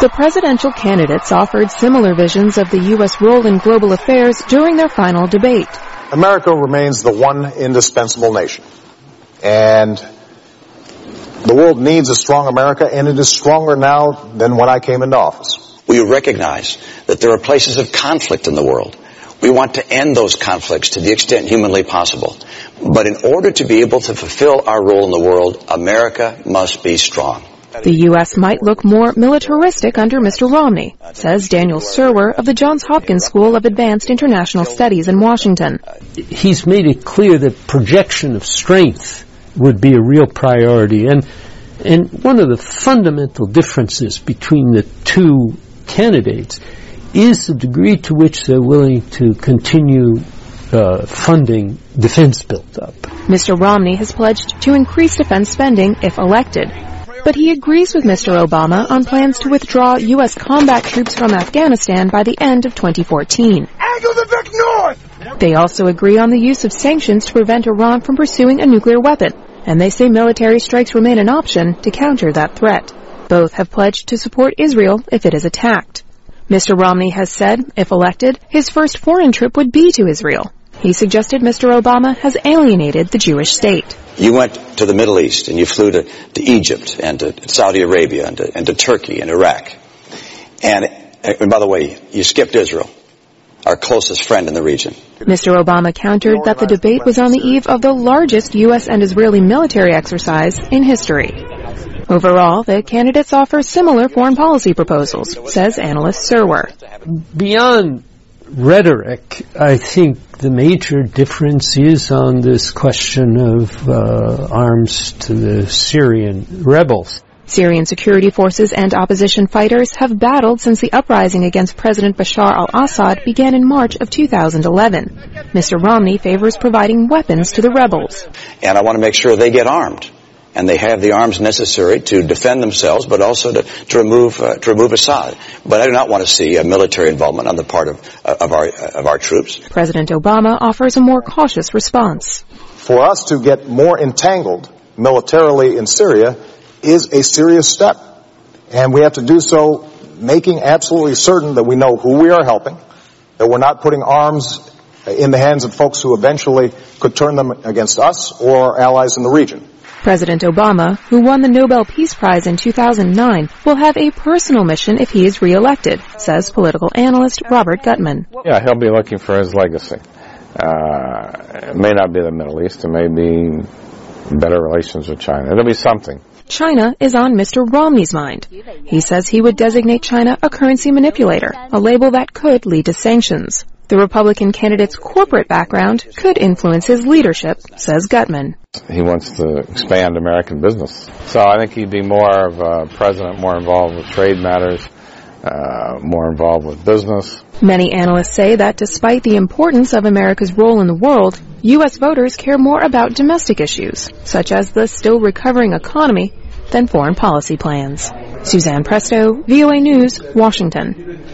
The presidential candidates offered similar visions of the U.S. role in global affairs during their final debate. America remains the one indispensable nation. And the world needs a strong America, and it is stronger now than when I came into office. We recognize that there are places of conflict in the world. We want to end those conflicts to the extent humanly possible. But in order to be able to fulfill our role in the world, America must be strong. The U.S. might look more militaristic under Mr. Romney, says Daniel Serwer of the Johns Hopkins School of Advanced International Studies in Washington. He's made it clear that projection of strength would be a real priority. And one of the fundamental differences between the two candidates is the degree to which they're willing to continue funding defense build-up. Mr. Romney has pledged to increase defense spending if elected. But he agrees with Mr. Obama on plans to withdraw U.S. combat troops from Afghanistan by the end of 2014. Angle the Vic North! They also agree on the use of sanctions to prevent Iran from pursuing a nuclear weapon, and they say military strikes remain an option to counter that threat. Both have pledged to support Israel if it is attacked. Mr. Romney has said, if elected, his first foreign trip would be to Israel. He suggested Mr. Obama has alienated the Jewish state. You went to the Middle East and you flew to Egypt and to Saudi Arabia and to Turkey and Iraq. And by the way, you skipped Israel, our closest friend in the region. Mr. Obama countered that the debate was on the eve of the largest U.S. and Israeli military exercise in history. Overall, the candidates offer similar foreign policy proposals, says analyst Serwer. Beyond rhetoric, I think the major difference is on this question of arms to the Syrian rebels. Syrian security forces and opposition fighters have battled since the uprising against President Bashar al-Assad began in March of 2011. Mr. Romney favors providing weapons to the rebels. And I want to make sure they get armed. And they have the arms necessary to defend themselves, but also to remove Assad. But I do not want to see a military involvement on the part of our troops. President Obama offers a more cautious response. For us to get more entangled militarily in Syria is a serious step. And we have to do so making absolutely certain that we know who we are helping, that we're not putting arms in the hands of folks who eventually could turn them against us or our allies in the region. President Obama, who won the Nobel Peace Prize in 2009, will have a personal mission if he is re-elected, says political analyst Robert Gutman. Yeah, he'll be looking for his legacy. It may not be the Middle East. It may be better relations with China. It'll be something. China is on Mr. Romney's mind. He says he would designate China a currency manipulator, a label that could lead to sanctions. The Republican candidate's corporate background could influence his leadership, says Gutman. He wants to expand American business. So I think he'd be more of a president, more involved with trade matters, more involved with business. Many analysts say that despite the importance of America's role in the world, U.S. voters care more about domestic issues, such as the still recovering economy, than foreign policy plans. Suzanne Presto, VOA News, Washington.